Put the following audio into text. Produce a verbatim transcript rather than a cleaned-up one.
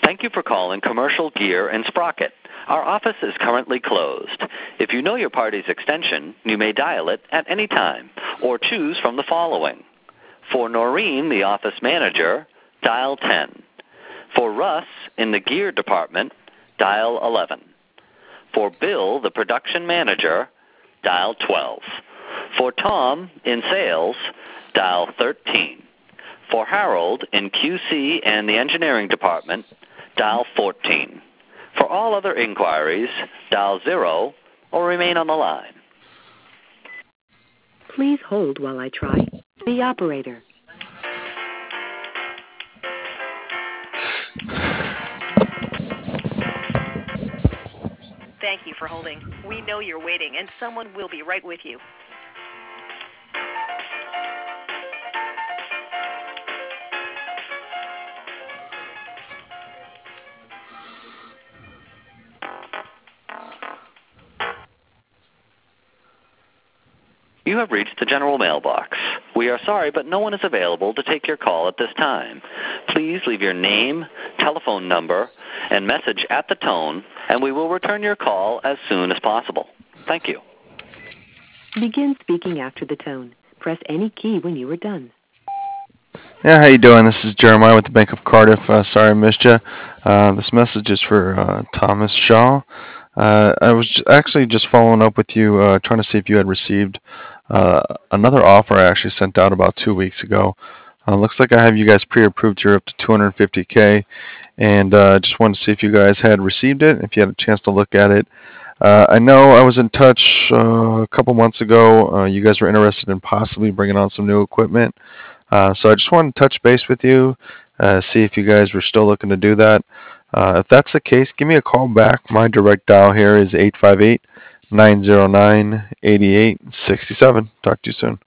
Thank you for calling Commercial Gear and Sprocket. Our office is currently closed. If you know your party's extension, you may dial it at any time or choose from the following. For Noreen, the office manager, dial ten. For Russ in the gear department, dial eleven. For Bill, the production manager, dial twelve. For Tom in sales, dial thirteen. For Harold in Q C and the engineering department, dial fourteen. For all other inquiries, dial zero or remain on the line. Please hold while I try the operator. Thank you for holding. We know you're waiting, and someone will be right with you. You have reached the general mailbox. We are sorry, but no one is available to take your call at this time. Please leave your name, telephone number, and message at the tone, and we will return your call as soon as possible. Thank you. Begin speaking after the tone. Press any key when you are done. Yeah, how you doing? This is Jeremiah with the Bank of Cardiff. Uh, sorry I missed you. Uh, this message is for uh, Thomas Shaw. Uh, I was j- actually just following up with you, uh, trying to see if you had received uh, another offer I actually sent out about two weeks ago. Uh, looks like I have you guys pre-approved here up to two hundred fifty K, and I uh, just wanted to see if you guys had received it, if you had a chance to look at it. Uh, I know I was in touch uh, a couple months ago. Uh, you guys were interested in possibly bringing on some new equipment. Uh, so I just wanted to touch base with you, uh, see if you guys were still looking to do that. Uh, if that's the case, give me a call back. My direct dial here is eight five eight, nine zero nine, eight eight six seven. Talk to you soon.